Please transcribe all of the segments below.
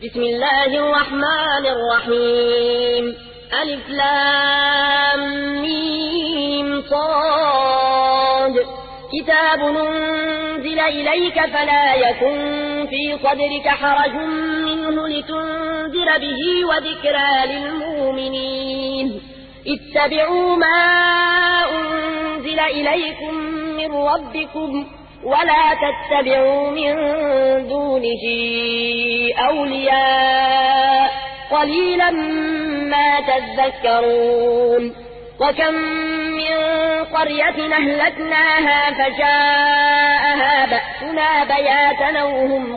بسم الله الرحمن الرحيم ألف لام ميم صاد كتاب أنزل إليك فلا يكن في صدرك حرج منه لتنذر به وذكرى للمؤمنين اتبعوا ما أنزل إليكم من ربكم ولا تتبعوا من دونه أولياء قليلا ما تذكرون وكم من قرية أهلكناها فجاءها بأسنا بياتا وهم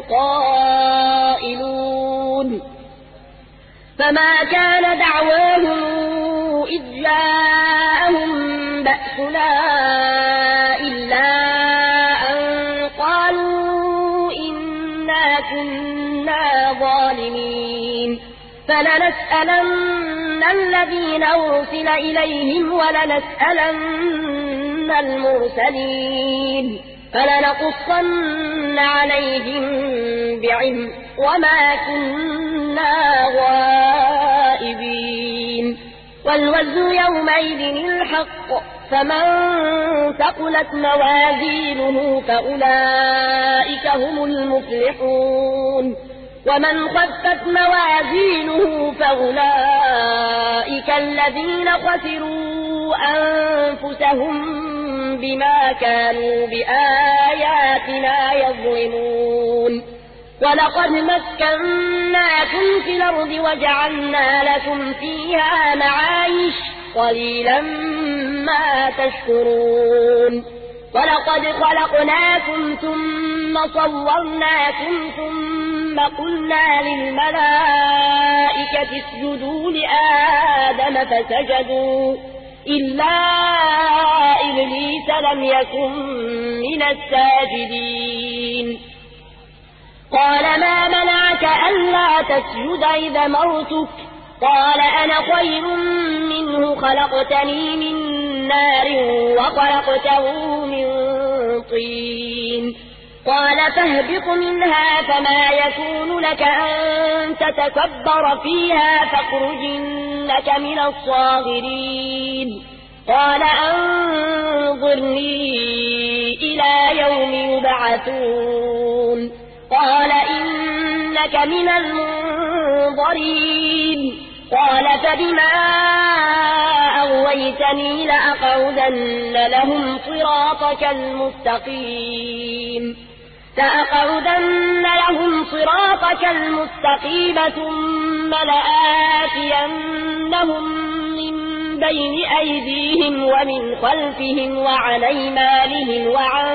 قائلون فما كان دعواهم إذ جاءهم بأسنا إلا أن قالوا إنا كنا ظالمين فلنسألن الذين أرسل إليهم ولنسألن المرسلين فلنقصن عليهم بعلم وما كنا غائبين والوزن يومئذ الحق فمن ثقلت موازينه فأولئك هم المفلحون ومن خفت موازينه فأولئك الذين خسروا أنفسهم بما كانوا بآياتنا يظلمون ولقد مكناكم في الأرض وجعلنا لكم فيها معايش قليلا ما تشكرون ولقد خلقناكم ثم صورناكم ثم قلنا للملائكة اسجدوا لآدم فسجدوا إلا إبليس لم يكن من الساجدين قال ما منعك ألا تسجد إذا مرتك قال أنا خير منه خلقتني من نار وخلقته من طين قال فاهبط منها فما يكون لك أن تتكبر فيها فاخرج إنك من الصاغرين قال أنظرني إلى يوم يبعثون قال إنك من المنظرين قال فبما أغويتني لأقعدن لهم صراطك المستقيم ثم لآتينهم من بين أيديهم ومن خلفهم وعن أيمانهم وعن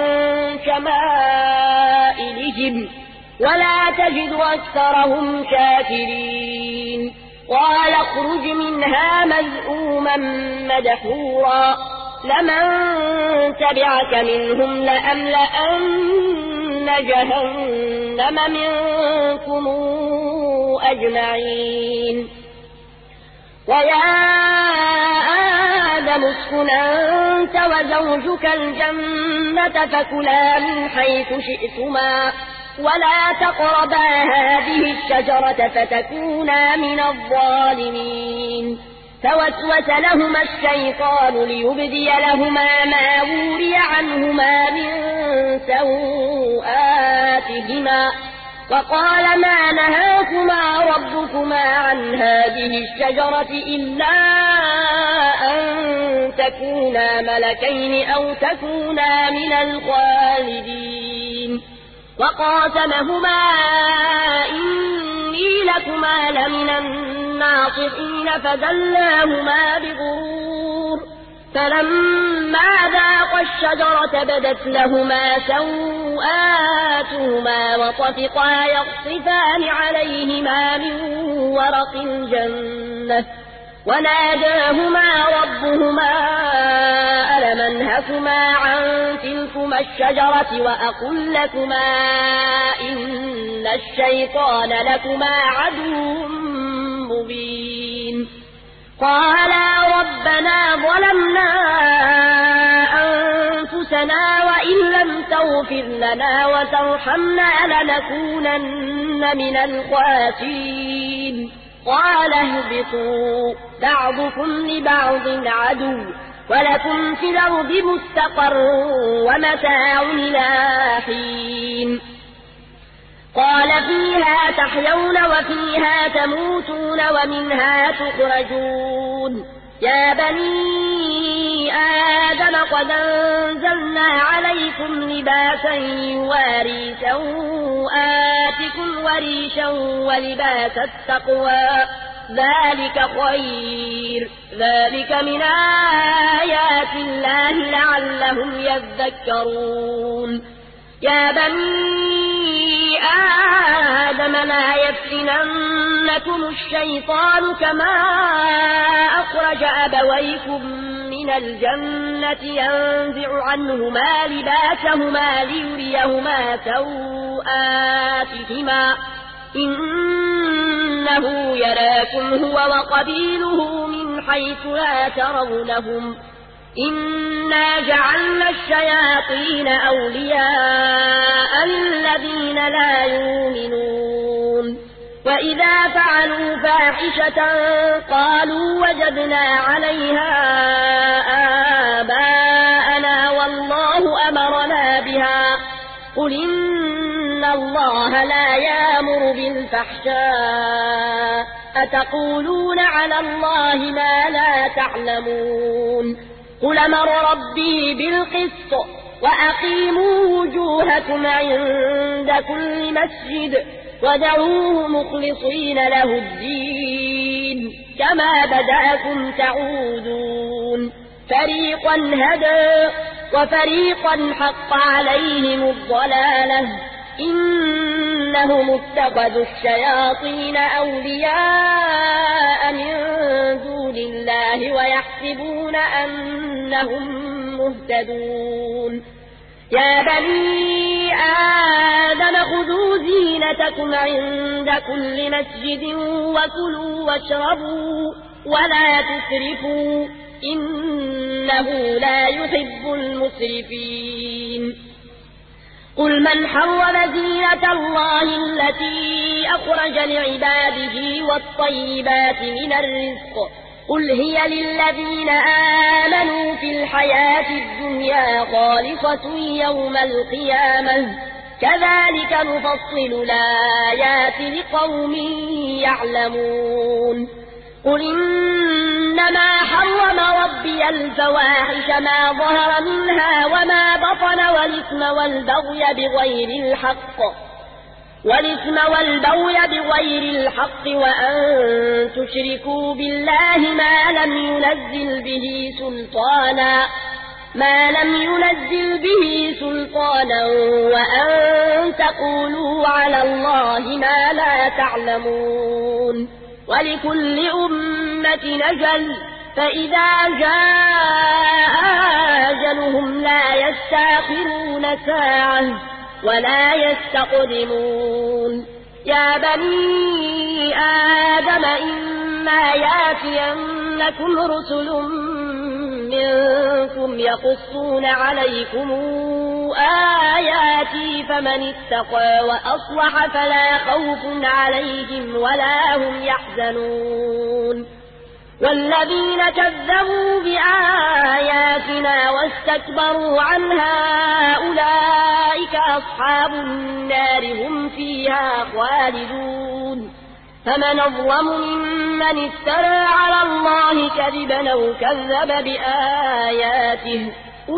شمائلهم ولا تجد أكثرهم شاكرين قال اخرج منها مذءوما مدحورا لمن تبعك منهم لأملأن جهنم منكم أجمعين ويا آدم اسكن أنت وزوجك الجنة فكلا من حيث شئتما ولا تقربا هذه الشجرة فتكونا من الظالمين فوسوس لهما الشيطان ليبدي لهما ما وري عنهما من سوآتهما وقال ما نهاكما ربكما عن هذه الشجرة إلا أن تكونا ملكين أو تكونا من الخالدين وقاسمهما إني لكما لمن الناصحين فدلاهما بغرور فلما ذاقا الشجرة بدت لهما سوآتهما وطفقا يخصفان عليهما من ورق الجنة وناداهما ربهما ألم أنهكما عن تلكما الشجرة وأقل لكما إن الشيطان لكما عدو مبين قالا ربنا ظلمنا ربنا وإن لم تغفر لنا وترحمنا لنكونن من الخاسرين قال اهبطوا بعضكم لبعض عدو ولكم في الأرض مستقر ومتاع إلى حين قال فيها تحيون وفيها تموتون ومنها تخرجون يا بني آدم قد أنزلنا عليكم لباسا يواري سوآتكم وريشا ولباس التقوى ذلك خير ذلك من آيات الله لعلهم يذكرون يا بني آدم لا يفتننكم الشيطان كما أخرج أبويكم من الجنة ينزع عنهما لباسهما ليريهما سوآتهما إنه يراكم هو وقبيله من حيث لا ترونهم إنا جعلنا الشياطين أولياء للذين لا يؤمنون وإذا فعلوا فاحشة قالوا وجدنا عليها آباءنا والله أمرنا بها قل إن الله لا يأمر بالفحشاء أتقولون على الله ما لا تعلمون قل أمر ربي بالقسط وأقيموا وجوهكم عند كل مسجد ودعوه مخلصين له الدين كما بدأكم تعودون فريقا هدى وفريقا حق عليهم الضلالة إنهم اتخذوا الشياطين أولياء من دون الله ويحسبون أنهم مهتدون يا بني آدم خذوا زينتكم عند كل مسجد وكلوا واشربوا ولا تسرفوا إنه لا يحب المسرفين قل من حرم زينة الله التي أخرج لعباده والطيبات من الرزق قل هي للذين آمنوا في الحياة الدنيا خالصة يوم القيامة كذلك نفصل الآيات لقوم يعلمون قل إنما حرم ربي الفواحش ما ظهر منها وما بطن والإثم والبغي بغير الحق وأن تشركوا بالله ما لم ينزل به سلطانا وأن تقولوا على الله ما لا تعلمون ولكل أمة نجل فإذا جاء أجلهم لا يستأخرون ساعة ولا يستقدمون يا بني آدم إما يأتينكم رسل منكم يقصون عليكم آياتي فمن اتقى وأصلح فلا خوف عليهم ولا هم يحزنون والذين كذبوا بآياتنا واستكبروا عنها أولئك أصحاب النار هم فيها خالدون فمن أظلم ممن افترى على الله كذبا أو كذب بآياته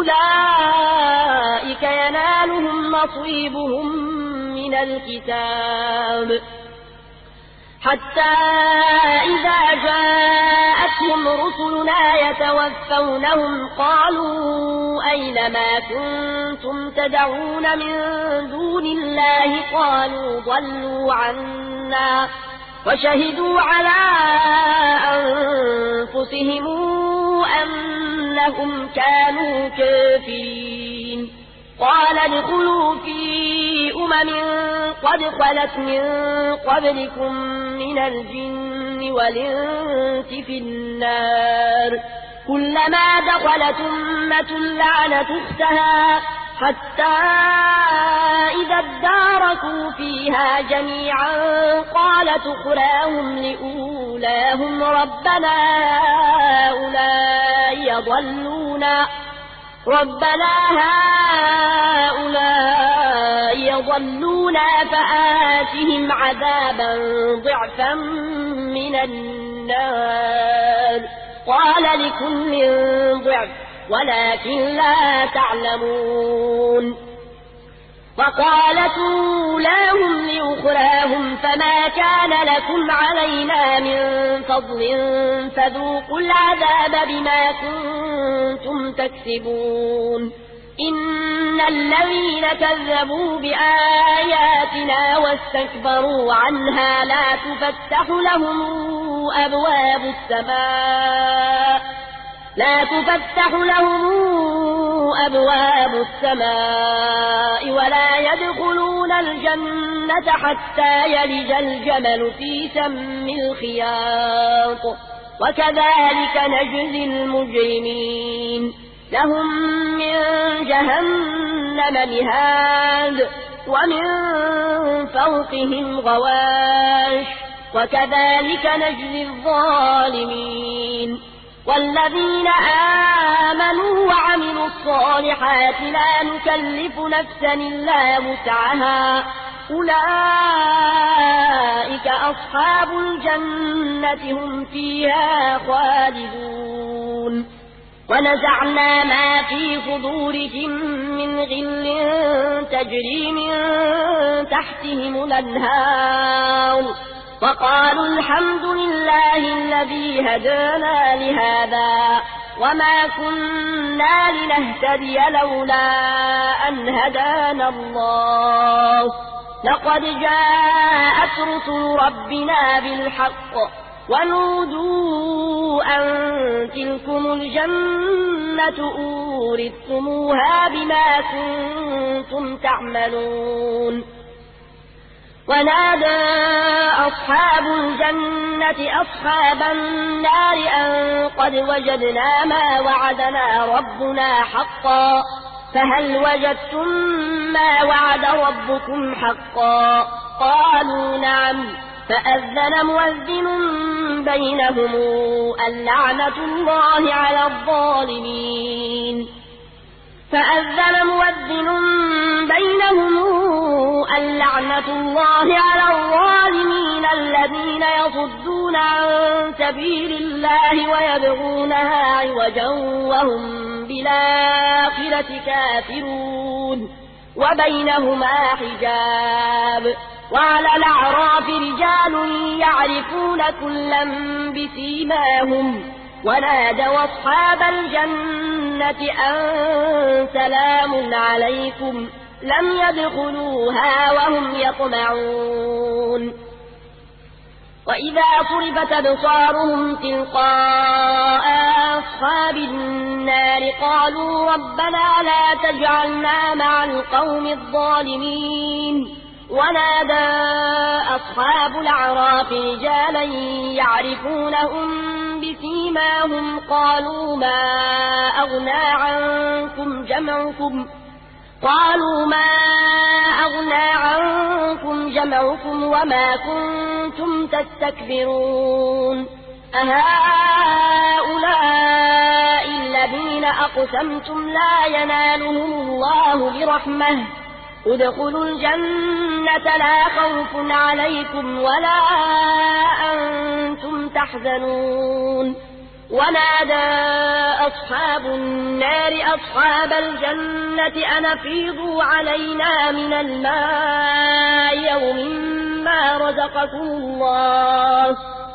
أولئك ينالهم نصيبهم من الكتاب حتى إذا جاءتهم رسلنا يتوفونهم قالوا أين ما كنتم تدعون من دون الله قالوا ضلوا عنا وشهدوا على أنفسهم أنهم كانوا كافرين قال ادخلوا في قد خلت من قبلكم من الجن والإنس في النار كلما دخلت أمة لعنت أختها حتى إذا اداركوا فيها جميعا قالت أخراهم لأولاهم ربنا هؤلاء يضلونا فآتهم عذابا ضعفا من النار قال لكل ضعف ولكن لا تعلمون وقالت أولاهم لأخراهم فما كان لكم علينا من فضل فذوقوا العذاب بما كنتم تكسبون إن الذين كذبوا بآياتنا واستكبروا عنها لا تفتح لهم أبواب السماء ولا يدخلون الجنة حتى يلج الجمل في سم الخياط وكذلك نجزي المجرمين لهم من جهنم مهاد ومن فوقهم غواش وكذلك نجزي الظالمين والذين آمنوا وعملوا الصالحات لا نكلف نفسا إلا وسعها أولئك أصحاب الجنة هم فيها خالدون ونزعنا ما في صدورهم من غل تجري من تحتهم الأنهار وقالوا الحمد لله الذي هدانا لهذا وما كنا لنهتدي لولا أن هدانا الله لقد جاءت رسل ربنا بالحق ونودوا أن تلكم الجنة أورثتموها بما كنتم تعملون ونادى أصحاب الجنة أصحاب النار أن قد وجدنا ما وعدنا ربنا حقا فهل وجدتم ما وعد ربكم حقا قالوا نعم فأذن مؤذن بينهم اللعنة الله على الظالمين الذين يصدون عن سبيل الله ويبغونها عوجا وهم بالآخرة كافرون وبينهما حجاب وعلى الأعراف رجال يعرفون كلا بسيماهم ونادوا أصحاب الجنة أن سلام عليكم لم يدخلوها وهم يطمعون وإذا صرفت أبصارهم تلقاء أصحاب النار قالوا ربنا لا تجعلنا مع القوم الظالمين ونادى أصحاب الأعراف رجالا يعرفونهم بسيماهم قالوا ما أغنى عنكم جمعكم وما كنتم تستكبرون أهؤلاء الذين أقسمتم لا ينالهم الله برحمة ادخلوا الجنة لا خوف عليكم ولا أنتم تحزنون ونادى أصحاب النار أصحاب الجنة أن أفيضوا علينا من الماء يوم ما رزقكم الله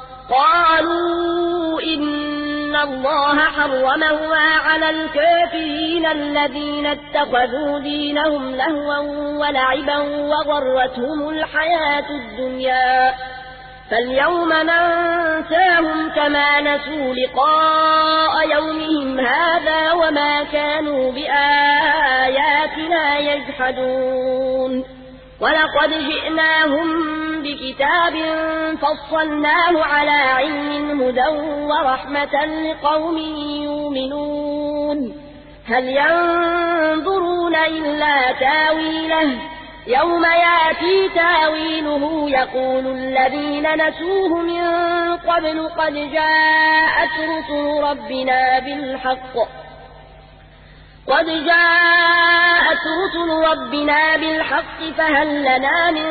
قالوا إن الله حرمهما على الكافرين الذين اتخذوا دينهم لهوا ولعبا وغرتهم الحياة الدنيا فاليوم ننساهم كما نسوا لقاء يومهم هذا وما كانوا بآياتنا يجحدون ولقد جئناهم بكتاب فصلناه على علم هدى ورحمة لقوم يؤمنون هل ينظرون إلا تاويله يوم ياتي تاويله يقول الذين نسوه من قبل قد جاءت رسل ربنا بالحق فهل لنا من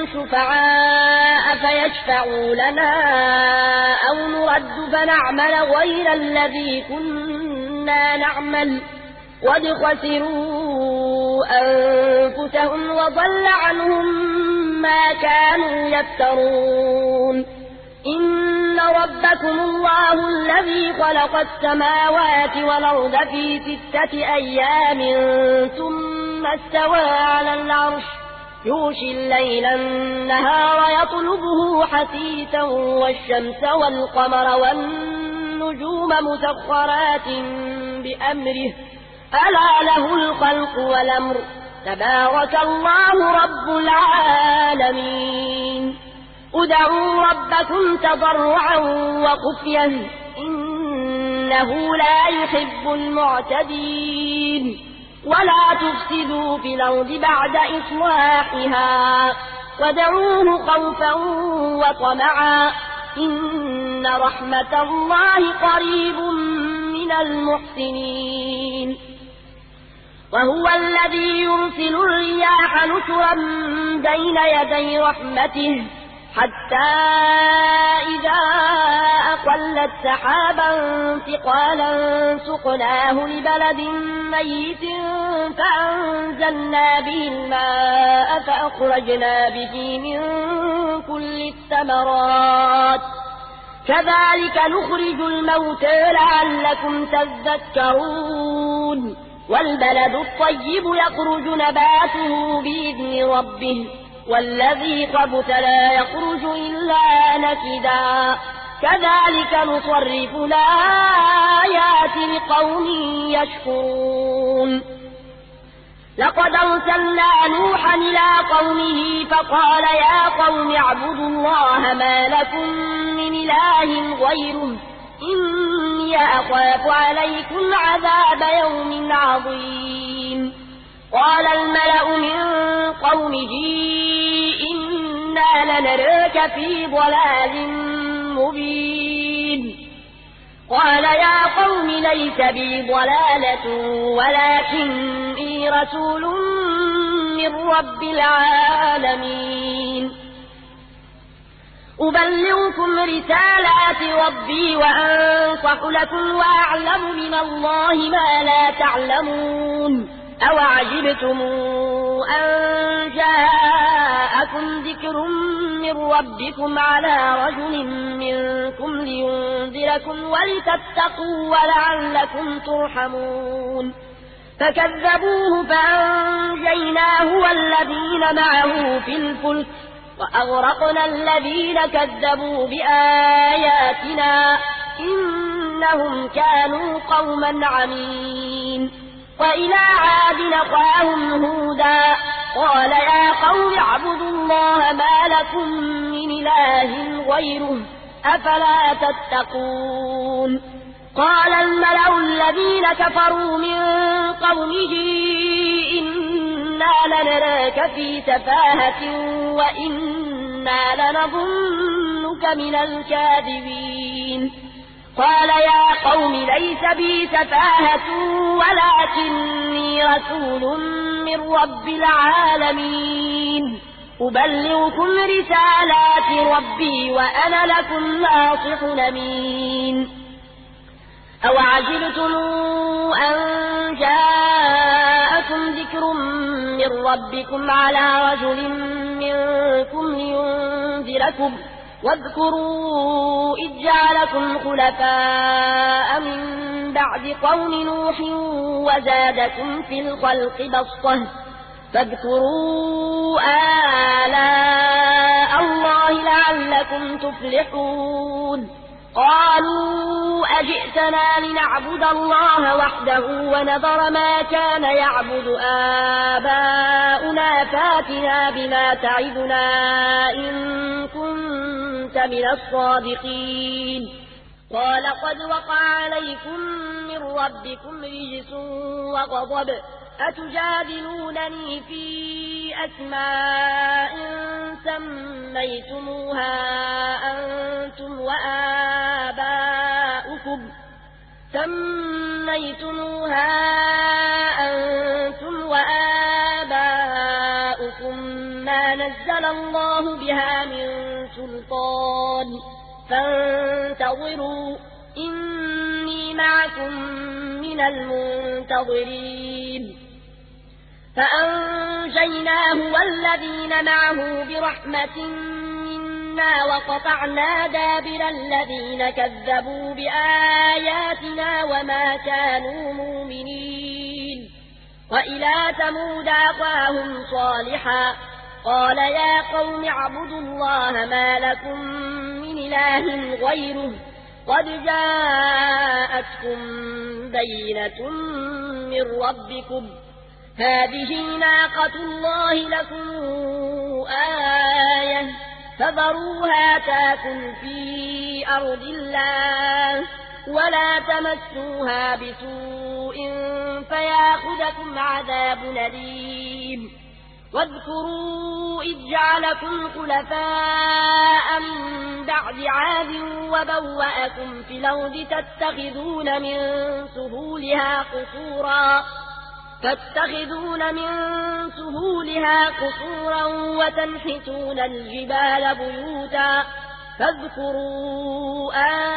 شفعاء فيشفعوا لنا أو نرد فنعمل غير الذي كنا نعمل قد خسروا أنفسهم وضل عنهم ما كانوا يفترون إن ربكم الله الذي خلق السماوات والأرض في 6 أيام ثم استوى على العرش يغشي الليل النهار يطلبه حثيثا والشمس والقمر والنجوم مسخرات بأمره ألا له الخلق والأمر تبارك الله رب العالمين ادعوا ربكم تضرعا وخفيا إنه لا يحب المعتدين ولا تفسدوا في الأرض بعد إصلاحها وادعوه خوفا وطمعا إن رحمة الله قريب من المحسنين وهو الذي يرسل الرياح نشرا بين يدي رحمته حتى إذا أقلت سحابا ثقالا سقناه لبلد ميت فأنزلنا به الماء فأخرجنا به من كل الثمرات كذلك نخرج الموتى لعلكم تذكرون والبلد الطيب يخرج نباته بإذن ربه والذي خبث لا يخرج إلا نكدا كذلك نصرف الآيات لقوم يشكرون لقد أرسلنا نوحا إلى قومه فقال يا قوم اعبدوا الله ما لكم من إله غيره إني أخاف عليكم عذاب يوم عظيم قال الملأ من قومه إنا لنراك في ضلال مبين قال يا قوم ليس بي ضلالة ولكني رسول من رب العالمين أبلغكم رسالات ربي وأنصح لكم وأعلم من الله ما لا تعلمون أوعجبتم أن جاءكم ذكر من ربكم على رجل منكم لينذركم ولتتقوا ولعلكم ترحمون فكذبوه فأنجيناه والذين معه في الفلك وأغرقنا الذين كذبوا بآياتنا إنهم كانوا قوما عمين وإلى عاد أخاهم هودا قال يا قوم اعبدوا الله ما لكم من إله غيره أفلا تتقون قال الملأ الذين كفروا من قومه إنا لنراك في سفاهة وإنا لنظنك من الكاذبين قال يا قوم ليس بي سفاهة ولكني رسول من رب العالمين أبلغكم رسالات ربي وأنا لكم ناصح أمين أوعجبتم أن جاءكم ذكر من ربكم على رجل منكم لينذركم واذكروا إذ جعلكم خلفاء من بعد قوم نوح وزادكم في الخلق بسطة فاذكروا آلاء الله لعلكم تفلحون قالوا أجئتنا لنعبد الله وحده ونذر ما كان يعبد آباؤنا فاتنا بما تعدنا إن كنت من الصادقين قال قد وقع عليكم من ربكم رجس وغضب أتجادلونني في أسماء سميتموها أنتم وآباؤكم ما نزل الله بها من سلطان فانتظروا إني معكم من المنتظرين فأنجيناه والذين معه برحمة منا وقطعنا دابر الذين كذبوا بآياتنا وما كانوا مؤمنين وإلى ثمود أخاهم صالحا قال يا قوم اعبدوا الله ما لكم من إله غيره قد جاءتكم بينة من ربكم هذه ناقة الله لكم آية فذروها تاكل في أرض الله ولا تمسوها بسوء فياخذكم عذاب أليم واذكروا إذ جعلكم خلفاء من بعد عاد وبوأكم في الأرض تتخذون من سهولها قصورا وتنحتون الجبال بيوتا فاذكروا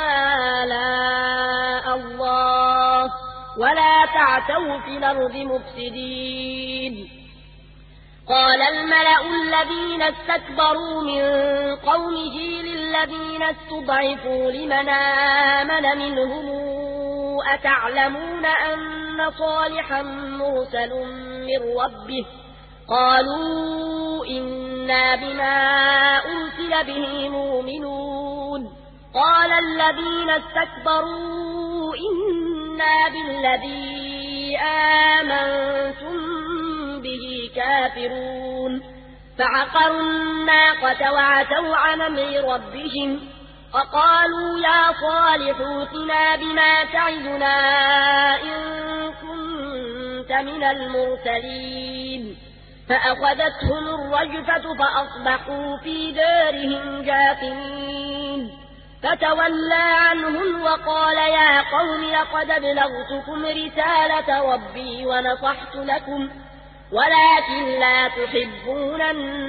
آلاء الله ولا تعتوا في الأرض مفسدين قال الملأ الذين استكبروا من قومه للذين استضعفوا لمن آمن منهم أتعلمون أن صالحا مرسل من ربه قالوا إنا بما أرسل به مؤمنون قال الذين استكبروا إنا بالذي آمنتم به كافرون فعقروا الناقة وعتوا عن أمر ربهم وقالوا يا صالح ائتنا بما تعدنا إن كنت من المرسلين فأخذتهم الرجفة فأصبحوا في دارهم جاثمين فتولى عنهم وقال يا قوم لقد أبلغتكم رسالة ربي ونصحت لكم ولكن لا تحبون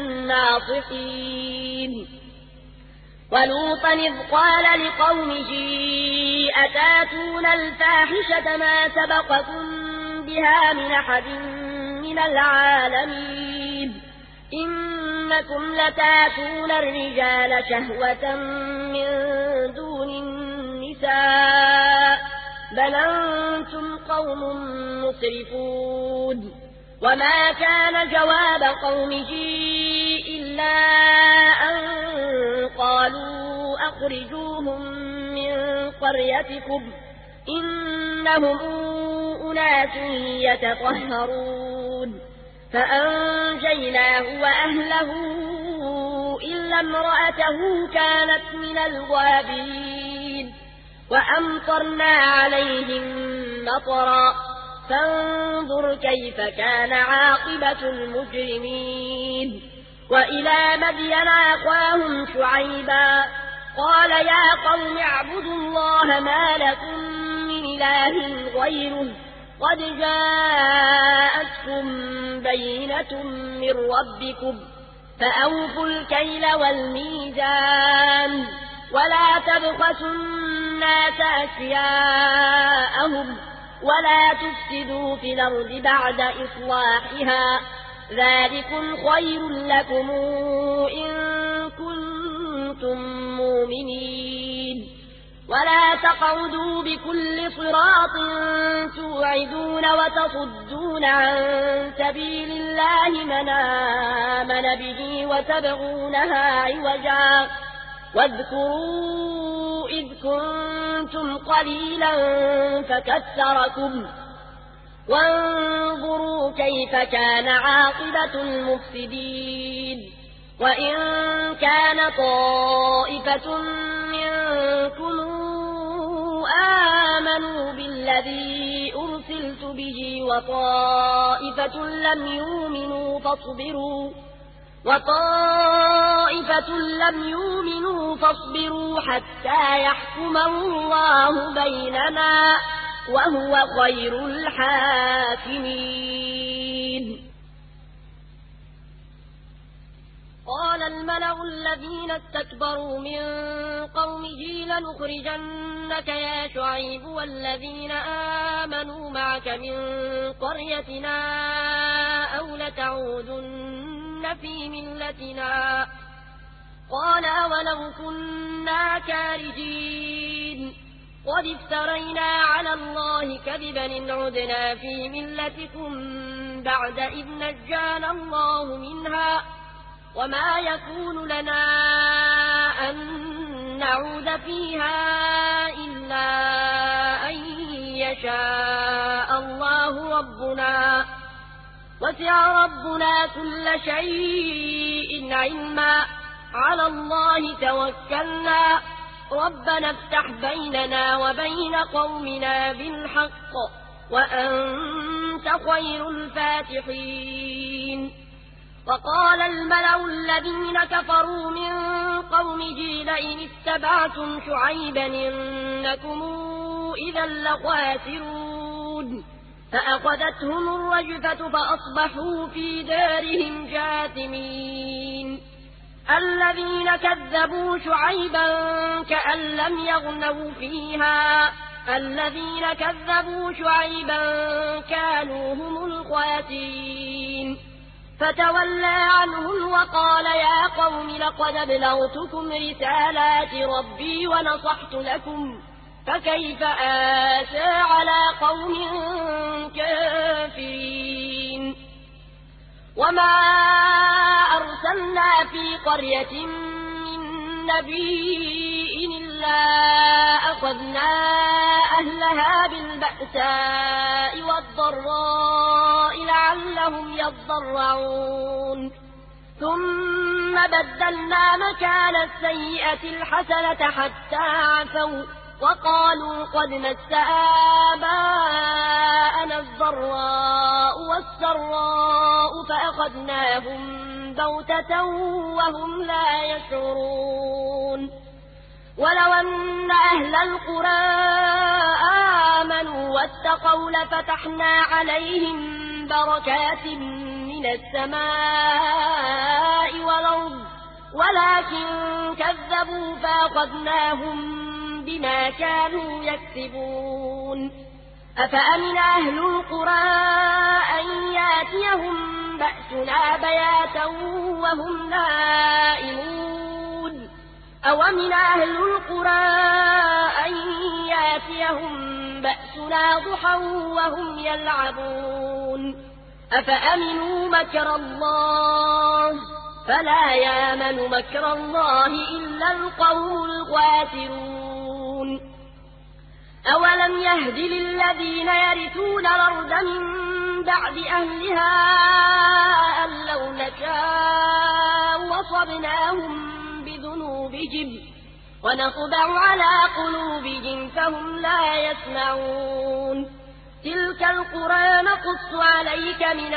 الناصحين ولوطا إذ قال لقومه أتاتون الفاحشة ما سبقكم بها من أحد من العالمين إنكم لتاتون الرجال شهوة من دون النساء بل أنتم قوم مسرفون وما كان جواب قومه إلا أن قالوا أخرجوهم من قريتكم إنهم أناس يتطهرون فأنجيناه وأهله إلا امرأته كانت من الغابرين وأمطرنا عليهم مطرا فانظر كيف كان عاقبة المجرمين وإلى مدين أخاهم شعيبا قال يا قوم اعبدوا الله ما لكم من إله غيره قد جاءتكم بينة من ربكم فأوفوا الكيل والميزان ولا تبخسوا الناس أشياءهم ولا تفسدوا في الأرض بعد إصلاحها ذلكم خير لكم إن كنتم مؤمنين ولا تقعدوا بكل صراط توعدون وتصدون عن سبيل الله من آمن به وتبغونها عوجا واذكروا إذ كنتم قليلا فكثركم وانظروا كيف كان عاقبة المفسدين وإن كان طائفة منكم آمنوا بالذي أرسلت به وطائفة لم يؤمنوا فاصبروا حتى يحكم الله بيننا وهو خير الحاكمين. قال الملأ الذين استكبروا من قومه لنخرجنك يا شعيب والذين آمنوا معك من قريتنا أو لتعودن في ملتنا قال ولو كنا كارهين قد افترينا على الله كذبا إن عدنا في ملتكم بعد إذ نجانا الله منها وما يكون لنا أن نعود فيها إلا أن يشاء الله ربنا وسع ربنا كل شيء علما على الله توكلنا ربنا افتح بيننا وبين قومنا بالحق وأنت خير الفاتحين. وقال الملأ الذين كفروا من قومه لئن اتبعتم شعيبا إنكم إذا لخاسرون فأخذتهم الرجفة فأصبحوا في دارهم جاثمين. الذين كذبوا شعيبا كأن لم يغنوا فيها الذين كذبوا شعيبا كانوا هم الخاسرين فتولى عنهم وقال يا قوم لقد أبلغتكم رسالات ربي ونصحت لكم فكيف آسى على قوم كافرين. وما أرسلنا في قرية من نبي إلا أخذنا أهلها بالبأساء والضراء لعلهم يضرعون ثم بدلنا مكان السيئة الحسنة حتى عفوا وقالوا قد مس آباءنا الضراء والسراء فأخذناهم بغتة وهم لا يشعرون. ولو أن أهل القرى آمنوا واتقوا لفتحنا عليهم بركات من السماء والأرض ولكن كذبوا فأخذناهم بما كانوا يكسبون. أفأمن أهل القرى أن ياتيهم بأسنا بياتا وهم نائمون أومن أهل القرى أن ياتيهم بأسنا ضحى وهم يلعبون. أفأمنوا مكر الله فلا يامن مكر الله إلا القوم الخاسرون. أولم يهد للذين يرثون الأرض من بعد أهلها أن لو نشاء وصبناهم بذنوبهم ونطبع على قلوبهم فهم لا يسمعون. تلك القرى نقص عليك من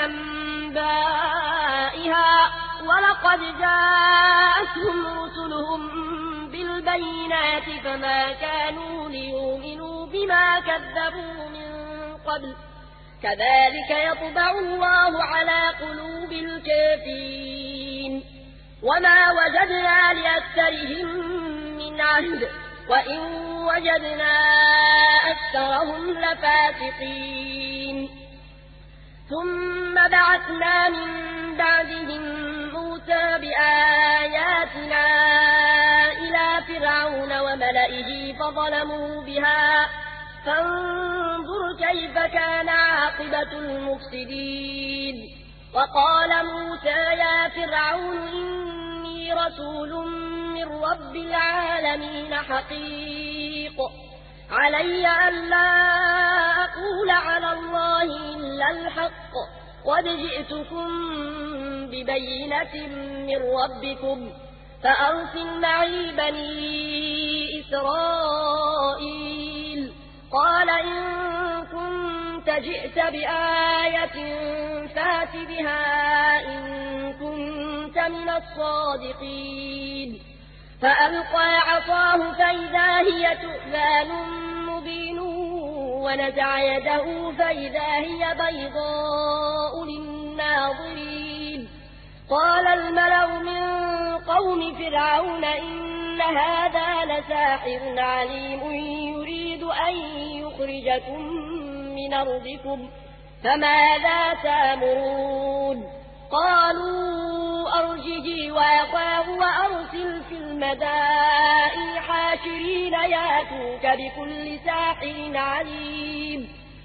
أنبائها ولقد جاءتهم رسلهم بالبينات فما كانوا ليؤمنوا بما كذبوا من قبل كذلك يطبع الله على قلوب الكافرين. وما وجدنا لأكثرهم من عهد وإن وجدنا أكثرهم لفاسقين. ثم بعثنا من بعدهم موسى بآياتنا إلى فرعون وملئه فظلموا بها فانظر كيف كان عاقبة المفسدين. وقال موسى يا فرعون إني رسول من رب العالمين حقيق علي ألا أقول على الله إلا الحق قد جئتكم ببينة من ربكم فأرسل معي بني إسرائيل قال إن كنت جئت بآية فات بها إن كنت من الصادقين فألقى عصاه فإذا هي ثعبان مبين ونزع يده فإذا هي بيضاء للناظرين قال الملأ من قوم فرعون إن هذا لساحر عليم يريد أن يخرجكم من أرضكم فماذا تأمرون قالوا أرجه وأخاه وأرسل في المدائن حاشرين ياتوك بكل ساحر عليم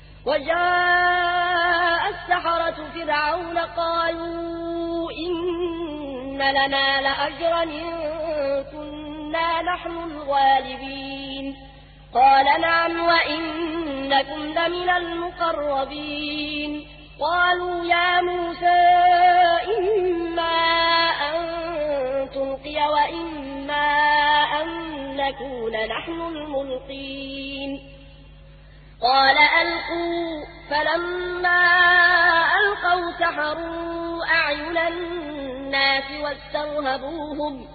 وجاء السحرة فرعون قالوا إن لنا لأجرا إن كنا نحن الغالبين قال نعم وإنكم لمن المقربين قالوا يا موسى إما أن تلقي وإما أن نكون نحن الملقين قال ألقوا فلما ألقوا سحروا أعين الناس واسترهبوهم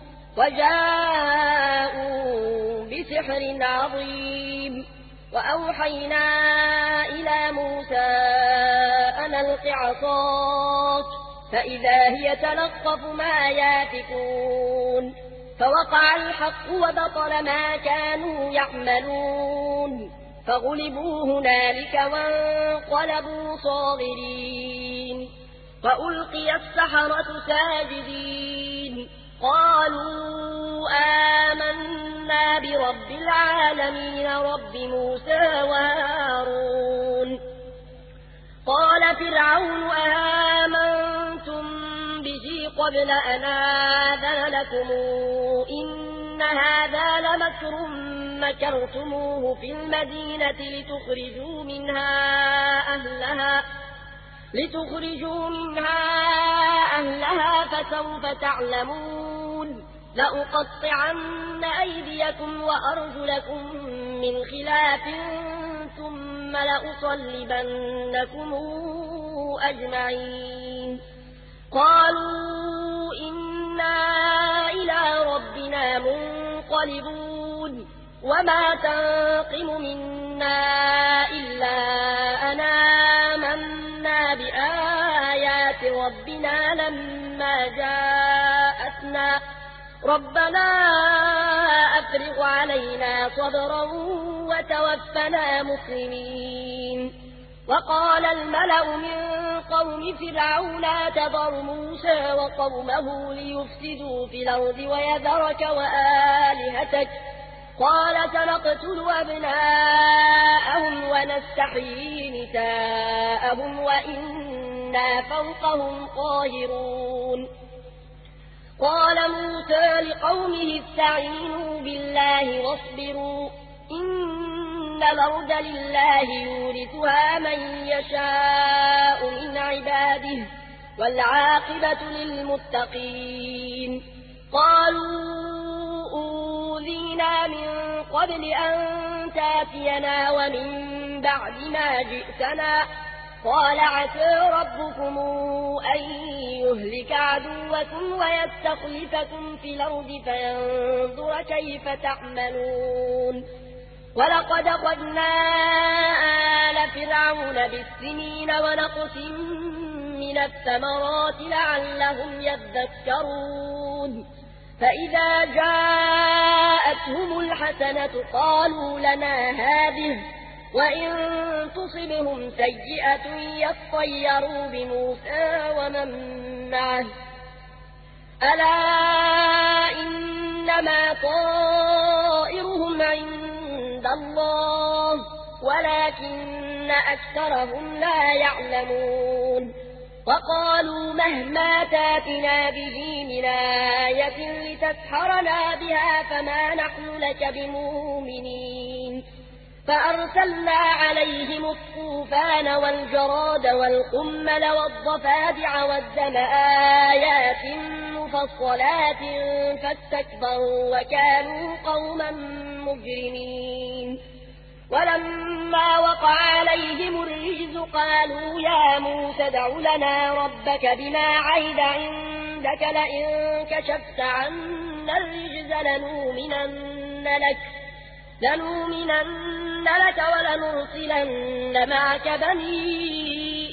وجاءوا بسحر عظيم وأوحينا إلى موسى أن ألق عصاك فإذا هي تلقف ما يافكون فوقع الحق وبطل ما كانوا يعملون فغلبوا هنالك وانقلبوا صاغرين وألقي السحرة ساجدين قالوا آمنا برب العالمين رب موسى وهارون قال فرعون آمنتم به قبل أن آذن لكم إن هذا لمكر مكرتموه في المدينة لتخرجوا منها أهلها فسوف تعلمون لأقطعن أيديكم وأرجلكم من خلاف ثم لأصلبنكم أجمعين قالوا إنا إلى ربنا منقلبون وما تنقم منا إلا أن آمنا بآيات ربنا لما جاءتنا ربنا أفرغ علينا صبرا وتوفنا مسلمين وقال الملأ من قوم فرعون تذر موسى وقومه ليفسدوا في الأرض ويذرك وآلهتك قال سنقتل أبناءهم ونستحيي نساءهم وإنا فوقهم قاهرون قال موسى لقومه استعينوا بالله واصبروا إن الأرض لله يورثها من يشاء من عباده والعاقبة للمتقين قالوا أوذينا من قبل أن تاتينا ومن بعد ما جئتنا قال عسى ربكم أن يهلك عدوكم ويستخلفكم في الأرض فينظر كيف تعملون ولقد أخذنا آل فرعون بالسنين ونقص من الثمرات لعلهم يذكرون فإذا جاءتهم الحسنة قالوا لنا هذه وإن تصبهم سيئة يطيروا بموسى ومن معه ألا إنما طائرهم عند الله ولكن أكثرهم لا يعلمون وقالوا مهما تاتنا به من آية لتسحرنا لتسحرنا بها فما نحن لك بمؤمنين فأرسلنا عليهم الطوفان والجراد والقمل والضفادع والدم آيات مفصلات فاستكبروا وكانوا قوما مجرمين ولما وقع عليهم الرجز قالوا يا موسى ادع لنا ربك بما عهد عندك لئن كشفت عنا الرجز لنؤمنن لك ولنرسلن معك بني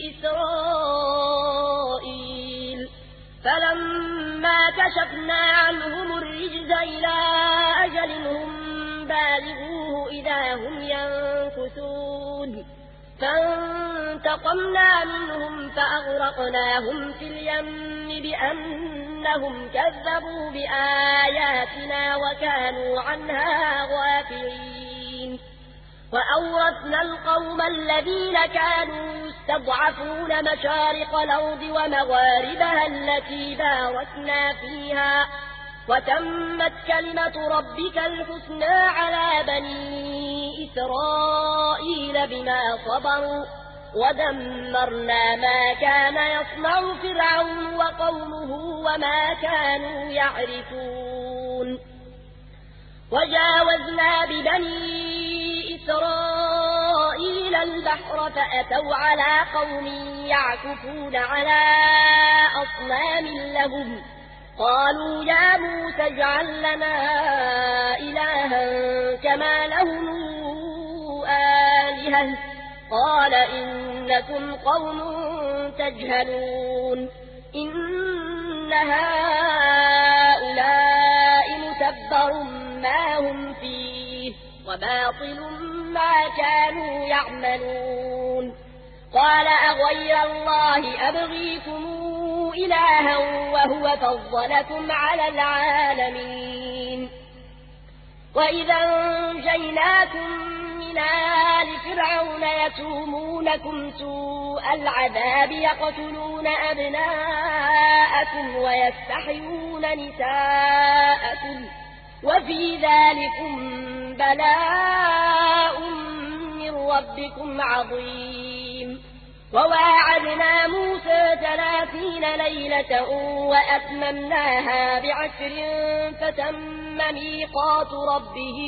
إسرائيل فلما كشفنا عنهم الرجز إلى أجل هم بالغوه إذا هم ينكثون فانتقمنا منهم فأغرقناهم في اليم بأنهم كذبوا بآياتنا وكانوا عنها غافلين وأورثنا القوم الذين كانوا يستضعفون مشارق الأرض ومغاربها التي باركنا فيها وتمت كلمة ربك الحسنى على بني إسرائيل بما صبروا ودمرنا ما كان يصنع فرعون وقومه وما كانوا يعرفون وجاوزنا ببني إسرائيل البحر فأتوا على قوم يعكفون على أصنام لهم قالوا يا موسى اجعل لنا إلها كما لهم آلهة قال إنكم قوم تجهلون إن هؤلاء متبر ما هم فيه وباطل ما كانوا يعملون قال أغير الله أبغيكم إلها وهو فضلكم على العالمين وإذا أنجيناكم من آل فرعون يسومونكم سوء العذاب يقتلون أبناءكم ويستحيون نساءكم وفي ذلكم بلاء من ربكم عظيم وواعدنا موسى 30 ليلة وأتممناها ب10 فتم ميقات ربه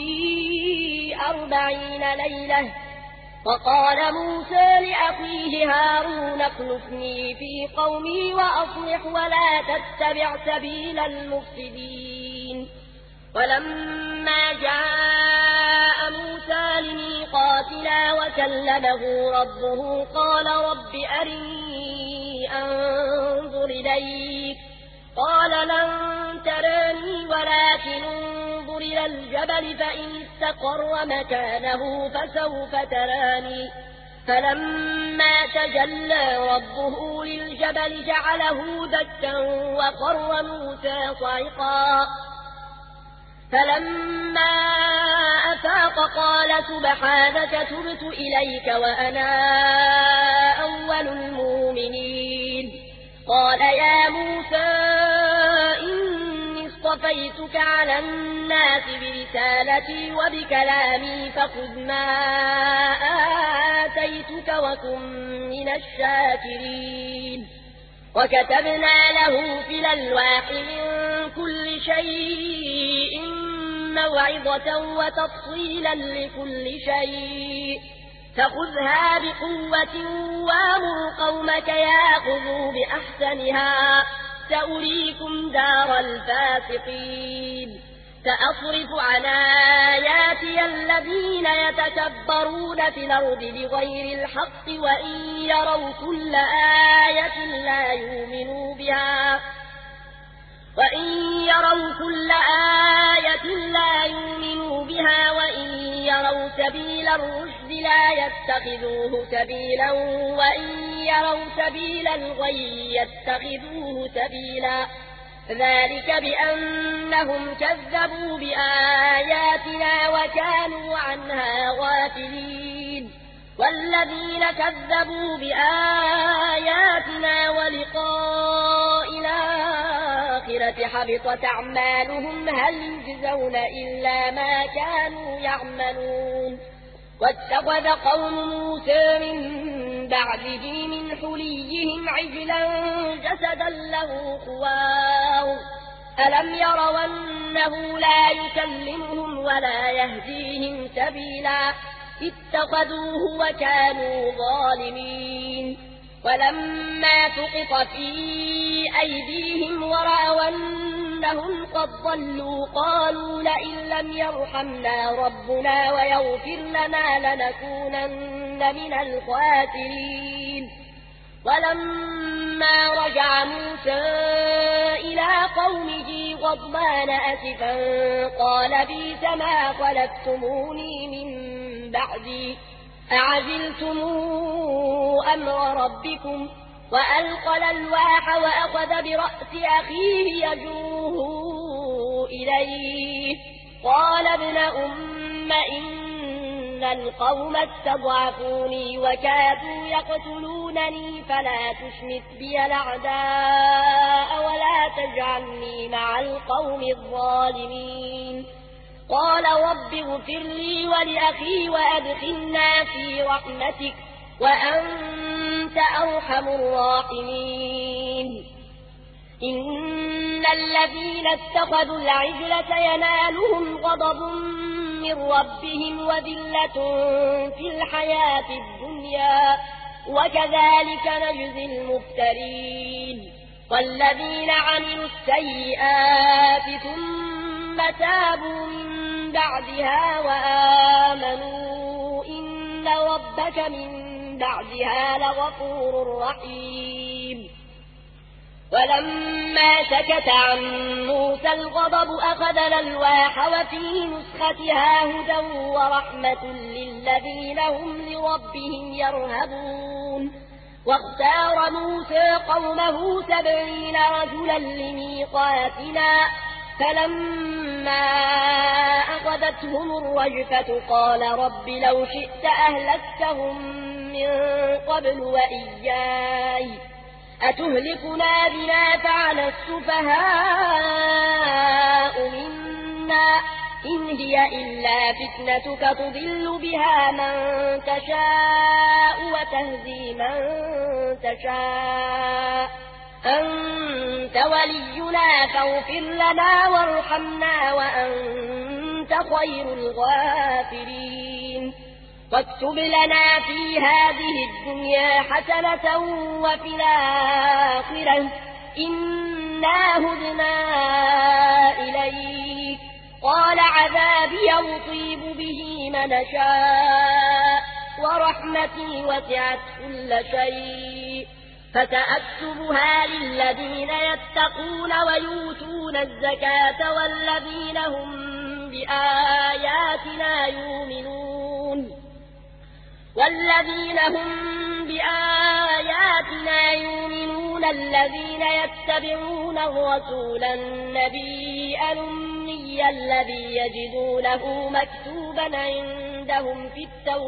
40 ليلة وقال موسى لأخيه هارون اخلفني في قومي وأصلح ولا تتبع سبيل المفسدين ولما جاء موسى لميقاتنا وكلمه ربه قال رب أرني أنظر إليك قال لن تراني ولكن انظر إلى الجبل فإن استقر مكانه فسوف تراني فلما تجلى ربه للجبل جعله دكا وخر موسى صعقا فلما أفاق قال سبحانك تبت إليك وأنا أول المؤمنين قال يا موسى إني اصطفيتك على الناس برسالتي وبكلامي فخذ ما آتيتك وكن من الشاكرين وكتبنا له في الألواح من كل شيء موعظة وتفصيلا لكل شيء فخذها بقوة وامر قومك يأخذوا بأحسنها سأريكم دار الفاسقين سأصرف عن آياتي الذين يتكبرون في الأرض بغير الحق وإن يروا كل آية لا يؤمنوا بها وإن يروا سبيل الرشد لا يتخذوه سبيلا وإن يروا سبيل الغي يتخذوه سبيلا ذلك بأنهم كذبوا بآياتنا وكانوا عنها غافلين والذين كذبوا بآياتنا ولقاء الآخرة السماوات حبطت أعمالهم هل يجزون إلا ما كانوا يعملون واتخذ قوم موسى من بعده من حليهم عجلا جسدا له خوار ألم يروا أنه لا يكلمهم ولا يهديهم سبيلا اتخذوه وكانوا ظالمين ولما سقط في أيديهم ورأوا أنهم قد ضلوا قالوا لئن لم يرحمنا ربنا ويغفر لنا لنكونن من الخاسرين ولما رجع موسى إلى قومه غضبان أسفا قال بئس ما خلفتموني من بعدي أعجلتم أمر ربكم وألقى الألواح وأخذ برأس أخيه يجره إليه قال ابن أم إن القوم استضعفوني وكادوا يقتلونني فلا تشمت بي الأعداء ولا تجعلني مع القوم الظالمين قال رب اغفر لي ولأخي وأدخلنا في رحمتك وأنت أرحم الراحمين إن الذين اتخذوا العجل سينالهم غضب من ربهم وذلة في الحياة الدنيا وكذلك نجزي المفترين والذين عملوا السيئات ثم تابوا من بعدها وآمنوا إن ربك من بعدها لغفور رحيم ولما سكت عن موسى الغضب أخذ الألواح وفي نسختها هدى ورحمة للذين هم لربهم يرهبون واختار موسى قومه 70 رجلا لميقاتنا فلما أخذتهم الرجفة قال رب لو شئت أهلكتهم من قبل وإياي أتهلكنا بما فعل السفهاء منا إن هي إلا فتنتك تضل بها من تشاء وتهدي من تشاء أنت ولينا فاغفر لنا وارحمنا وأنت خير الغافرين واكتب لنا في هذه الدنيا حسنة وفي الآخرة إنا هدنا إليك قال عذابي يطيب به من شاء ورحمتي وسعت كل شيء فسأكتبها للذين يتقون ويؤتون الزكاة والذين هم بآياتنا يؤمنون الذين يتبعون الرسول النبي الأمي الذي يجدونه مكتوبا عندهم في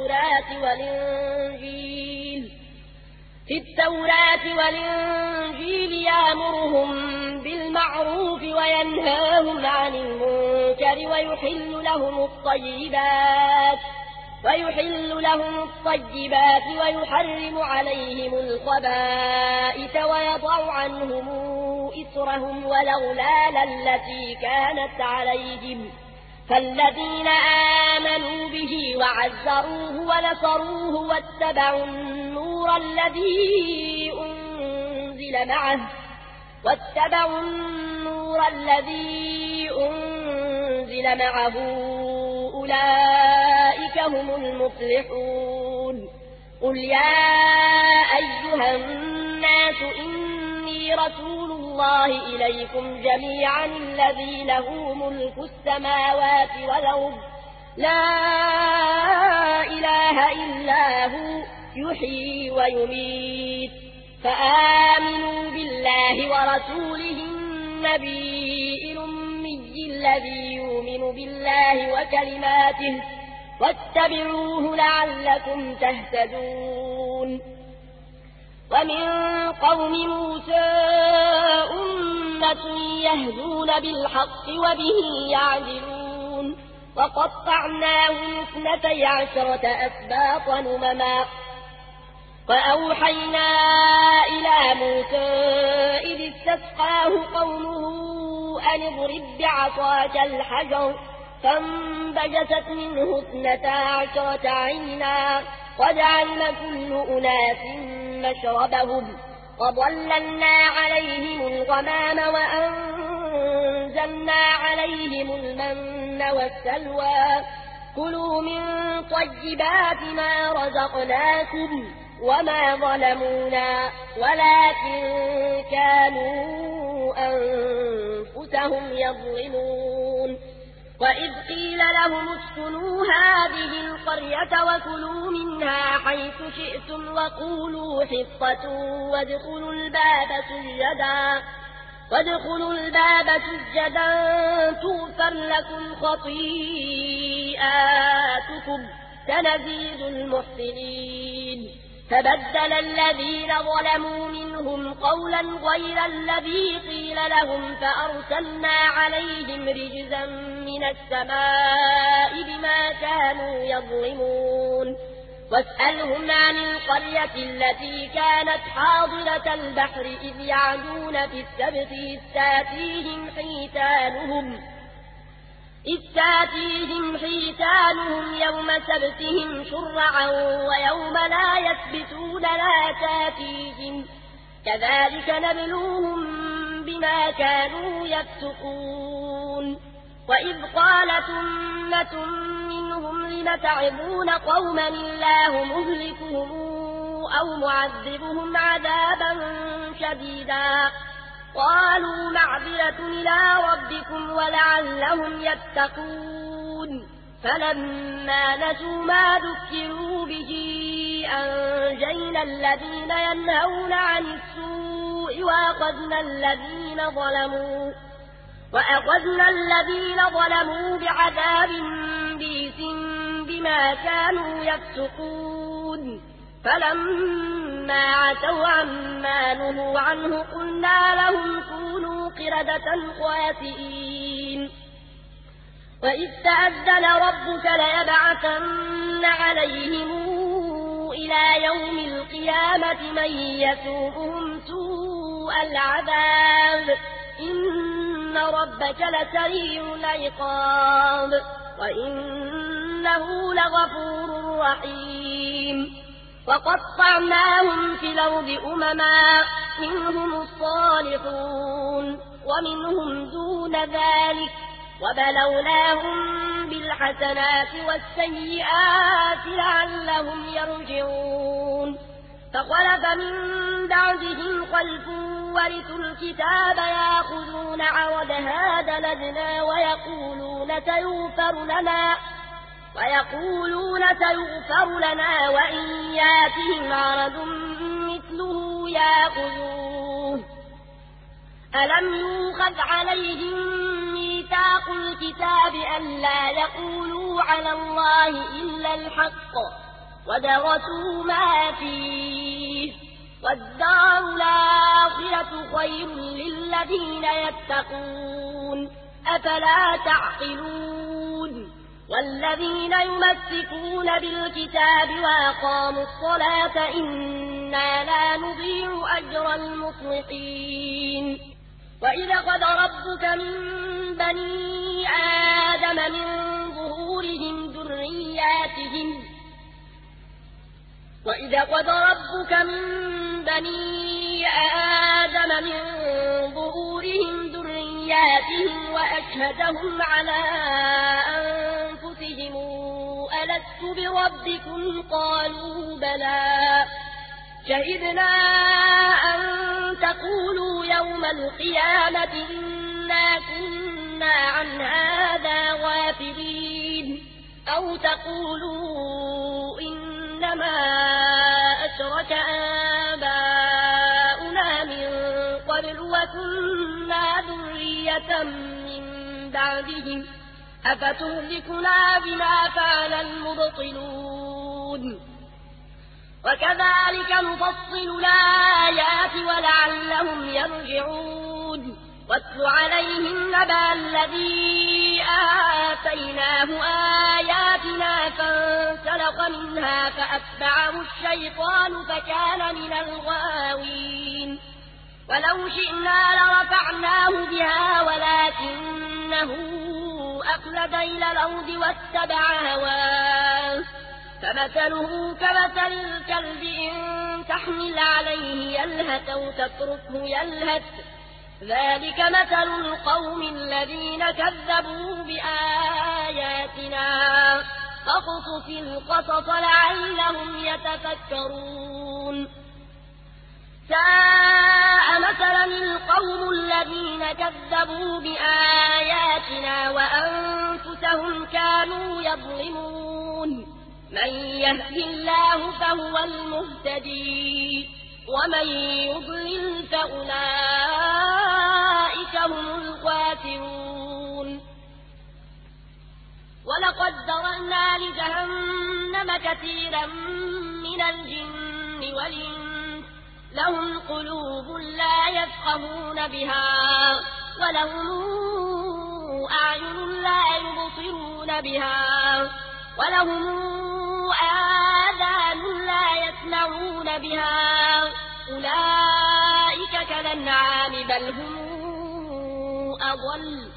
التوراة والإنجيل يأمرهم بالمعروف وينهاهم عن المنكر ويحل لهم الطيبات ويحرم عليهم الخبائث ويضع عنهم إثرهم والأغلال التي كانت عليهم فالذين آمنوا به وعزروه ونصروه واتبعوا النور الذي أنزل معه أولئك هم المفلحون قل يا أيها الناس إني رسول الله إليكم جميعا الذي له ملك السماوات والأرض لا إله إلا هو يحيي ويميت فآمنوا بالله ورسوله النبي الأمي الذي يؤمن بالله وكلماته واتبعوه لعلكم تهتدون ومن قوم موسى أمة يهدون بالحق وبه يعدلون وقطعناهم 12 أسباطا أمما وأوحينا إلى موسى إذ استسقاه قومه أن اضرب بعصاك الحجر فانبجست منه 12 عينا وجعلنا كل أناس مشربهم وظللنا عليهم الغمام وأنزلنا عليهم المن والسلوى كلوا من طيبات ما رزقناكم وما ظلمونا ولكن كانوا أنفسهم يظلمون وإذ قيل لهم اسكنوا هذه القرية وكلوا منها حيث شئتم وقولوا حطة وادخلوا الباب سجدا تغفر لكم خطيئاتكم سنزيد المحسنين فبدل الذين ظلموا منهم قولا غير الذي قيل لهم فأرسلنا عليهم رجزا من السماء بما كانوا يظلمون واسألهم عن القرية التي كانت حاضرة البحر إذ يعدون في السبت إذ تاتيهم حيتانهم يوم سبتهم شرعا ويوم لا يسبتون لا تاتيهم كذلك نبلوهم بما كانوا يفسقون وإذ قالت أمة منهم لم تعظون قوما الله مهلكهم أو معذبهم عذابا شديدا قالوا معذرة إلى ربكم ولعلهم يتقون فلما نسوا ما ذكروا به أنجينا الذين ينهون عن السوء وأخذنا الذين ظلموا بعذاب بئيس بما كانوا يفسقون فلما عتوا عما نهوا عنه قلنا لهم كونوا قردة خاسئين وإذ تأذن ربك ليبعثن عليهم إلى يوم القيامة من يسومهم سوء العذاب إن ربك لسريع العقاب وإنه لغفور رحيم وقطعناهم في الأرض أمما منهم الصالحون ومنهم دون ذلك وبلوناهم بالحسنات والسيئات لعلهم يرجعون فخلف من بعدهم خلف ورثوا الكتاب يأخذون عرض هذا الأدنى ويقولون سيغفر لنا وإن ياتهم عرض مثله يأخذوه ألم يؤخذ عليهم ميثاق الكتاب ألا يقولوا على الله إلا الحق ودرسوا ما فيه والدار الآخرة خير للذين يتقون أفلا تعقلون والذين يمسكون بالكتاب وأقاموا الصلاة إنا لا نضيع أجر المصلحين وإذا أخذ ربك من بني آدم من ظهورهم ذرياتهم وأشهدهم على أنفسهم ألست بربكم قالوا بلى شهدنا أن تقولوا يوم القيامة إنا كنا عن هذا غافلين أو تقولوا إنما أشرك آباؤنا من قبل وكنا ذرية من بعدهم أفتهلكنا بما فعل المبطلون وكذلك نفصل الآيات ولعلهم يرجعون واتل عليهم نبأ الذي آتيناه آياتنا فانسلخ منها فأتبعه الشيطان فكان من الغاوين ولو شئنا لرفعناه بها ولكنه أخلد إلى الأرض واتبع هواه فمثله كمثل الكلب إن تحمل عليه يلهث أو تتركه يلهث ذلك مثل القوم الذين كذبوا بآياتنا فاقصص القصص لعلهم يتفكرون ساء مثلا القوم الذين كذبوا بآياتنا وأنفسهم كانوا يظلمون من يهد الله فهو المهتدي ومن يضلل فأولئك هم الخاسرون ولقد ذرأنا لجهنم كثيرا من الجن والإنس لهم قلوب لا يفقهون بها ولهم أعين لا يبصرون بها ولهم آذان لا يسمعون بها أولئك كالأنعام بل هم أضل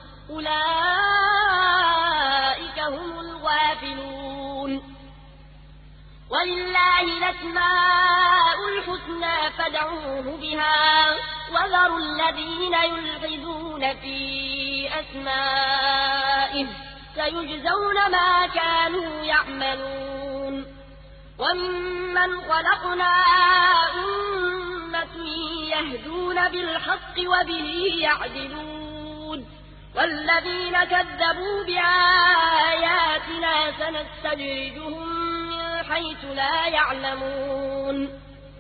أولئك هم الغافلون ولله الأسماء الحسنى فادعوه بها وذروا الذين يلحدون في أسمائه سيجزون ما كانوا يعملون وممن خلقنا أمة يهدون بالحق وبه يعدلون والذين كذبوا بآياتنا سنستدرجهم من حيث لا يعلمون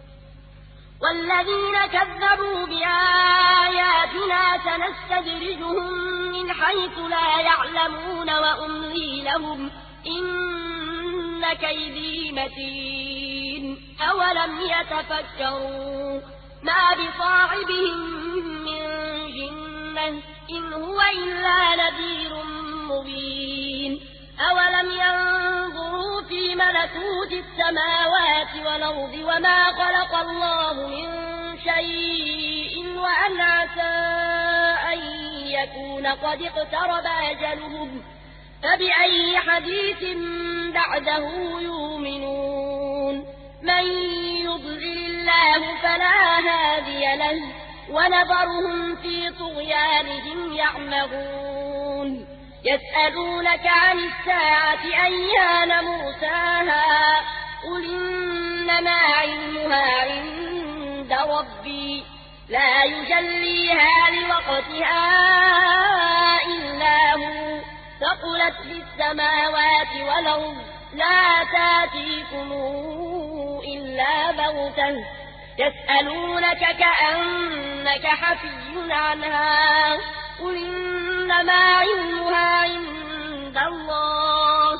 والذين كذبوا بآياتنا سنستدرجهم من حيث لا يعلمون وأملي لهم إن كيدي متين أولم يتفكروا ما بصاحبهم من جنة إن هو إلا نذير مبين أولم ينظروا في ملكوت السماوات والأرض وما خلق الله من شيء وأن عسى أن يكون قد اقترب أجلهم فبأي حديث بعده يؤمنون من يضلل الله فلا هادي له ونذرهم في طغيانهم يعمهون يسألونك عن الساعة أيان مرساها قل إنما علمها عند ربي لا يجليها لوقتها إلا هو ثقلت في السماوات والأرض لا تاتيكم إلا بغتة يسألونك كأنك حفي عنها قل إنما علمها عند الله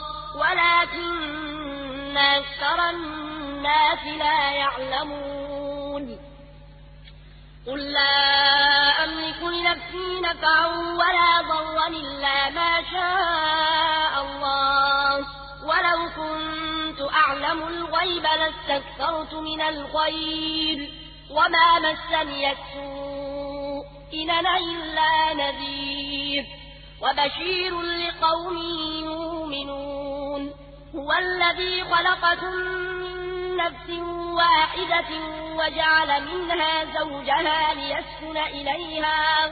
ولكن أكثر الناس لا يعلمون قل لا أملك لنفسي نفعا ولا ضرا إلا ما شاء الله ولو كنت أعلم الغيب لاستكثرت من الخير وما مسني السوء إن أنا إلا نذير وبشير لقوم يؤمنون هو الذي خلقكم من نفس واحدة وجعل منها زوجها ليسكن إليها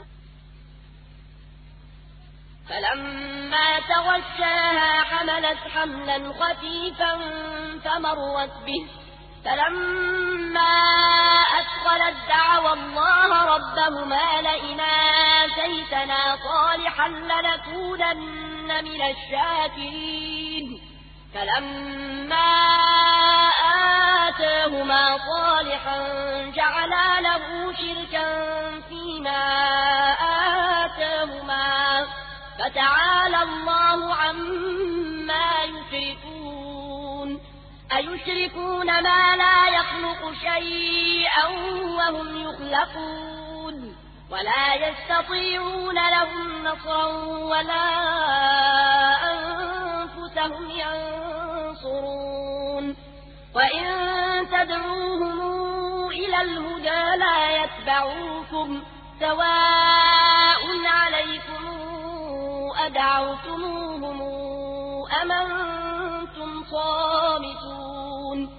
فلما تغشاها حملت حملا خفيفا فمرت به فلما أثقلت دعوا الله ربهما لئن آتيتنا صالحا لنكونن من الشاكرين فلما آتاهما صالحا جعلا له شركا فيما آتاهما فتعالى الله عما يشركون أيشركون ما لا يخلق شيئا وهم يخلقون ولا يستطيعون لهم نصرا ولا أنفسهم ينصرون وإن تدعوهم إلى الهدى لا يتبعوكم سواء عليكم أدعوتموهم أم أنتم صامتون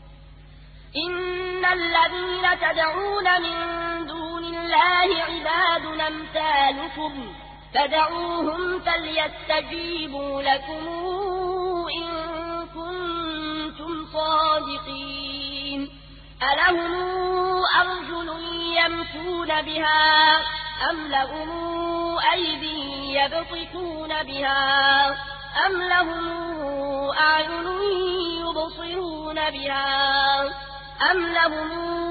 إن الذين تدعون من دون الله عباد أمثالكم فدعوهم فليستجيبوا لكم إن كنتم صادقين ألهم أرجل يمشون بها أم لهم أيدي يبطشون بها أم لهم أعين يبصرون بها أم لهم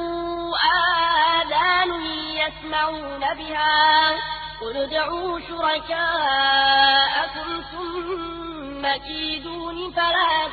آذان يسمعون بها قل ادعوا شركاءكم ثم كيدون فلا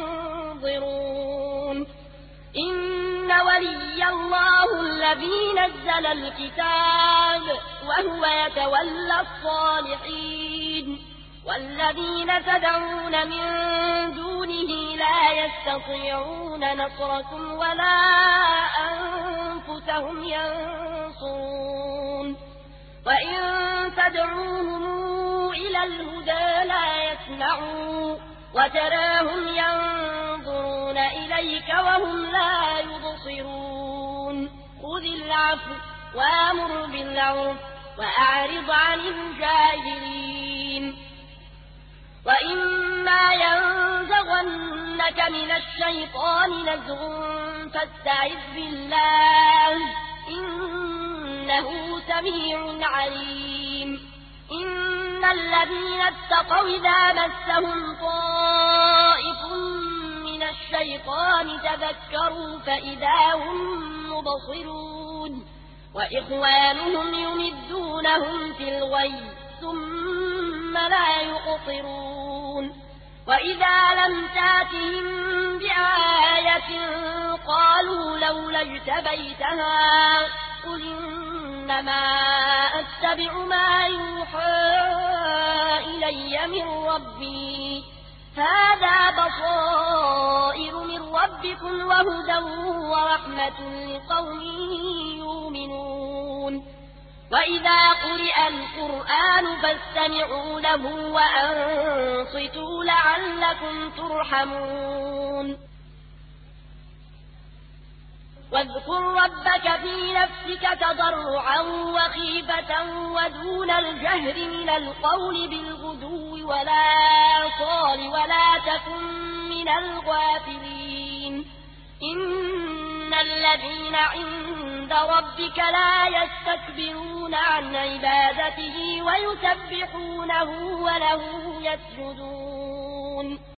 تنظرون إن ولي الله الذي نزل الكتاب وهو يتولى الصالحين والذين تدعون من دونه لا يستطيعون نصركم ولا أنفسهم ينصرون وإن تدعوهم إلى الهدى لا يسمعوا وتراهم ينظرون إليك وهم لا يبصرون خذ العفو وامر بالعرف وأعرض عن الجاهلين وإما ينزغنك من الشيطان نزغ فاستعذ بالله إنه سميع عليم إن الذين اتقوا إذا مسهم طائف من الشيطان تذكروا فإذا هم مبصرون وإخوانهم يمدونهم في الغي ثم لا يقصرون وإذا لم تاتهم بآية قالوا لولا اجتبيتها قل إنما أتبع ما يوحى إلي من ربي هذا بصائر من ربكم وهدى ورحمة لقوم يؤمنون وإذا قرئ القرآن فاستمعوا له وأنصتوا لعلكم ترحمون واذكر ربك في نفسك تضرعا وخيفة ودون الجهر من القول بالغدو ولا صال ولا تكن من الغافلين إن الذين عند ربك لا يستكبرون عن عبادته ويسبحونه وله يسجدون